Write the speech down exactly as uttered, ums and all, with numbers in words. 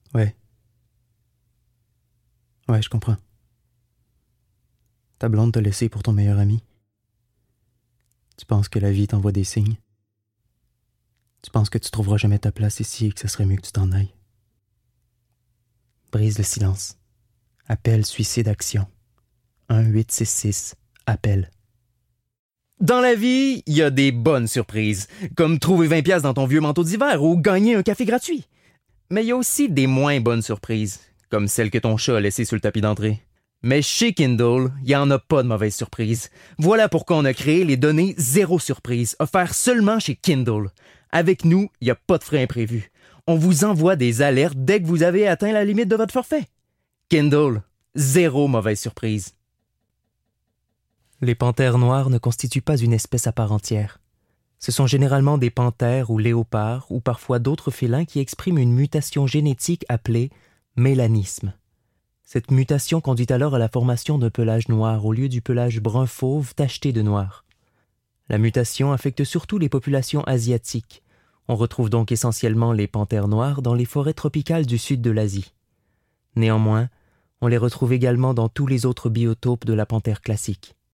Ouais. Ouais, je comprends. Ta blonde t'a laissé pour ton meilleur ami. Tu penses que la vie t'envoie des signes. Tu penses que tu trouveras jamais ta place ici et que ce serait mieux que tu t'en ailles. Brise le silence. Appelle Suicide Action. un huit six six. Appelle. Dans la vie, il y a des bonnes surprises, comme trouver vingt piastres dans ton vieux manteau d'hiver ou gagner un café gratuit. Mais il y a aussi des moins bonnes surprises, comme celle que ton chat a laissée sur le tapis d'entrée. Mais chez Kindle, il n'y en a pas de mauvaises surprises. Voilà pourquoi on a créé les données zéro surprise, offertes seulement chez Kindle. Avec nous, il n'y a pas de frais imprévus. On vous envoie des alertes dès que vous avez atteint la limite de votre forfait. Kindle, zéro mauvaise surprise. Les panthères noires ne constituent pas une espèce à part entière. Ce sont généralement des panthères ou léopards ou parfois d'autres félins qui expriment une mutation génétique appelée mélanisme. Cette mutation conduit alors à la formation d'un pelage noir au lieu du pelage brun-fauve tacheté de noir. La mutation affecte surtout les populations asiatiques. On retrouve donc essentiellement les panthères noires dans les forêts tropicales du sud de l'Asie. Néanmoins, on les retrouve également dans tous les autres biotopes de la panthère classique.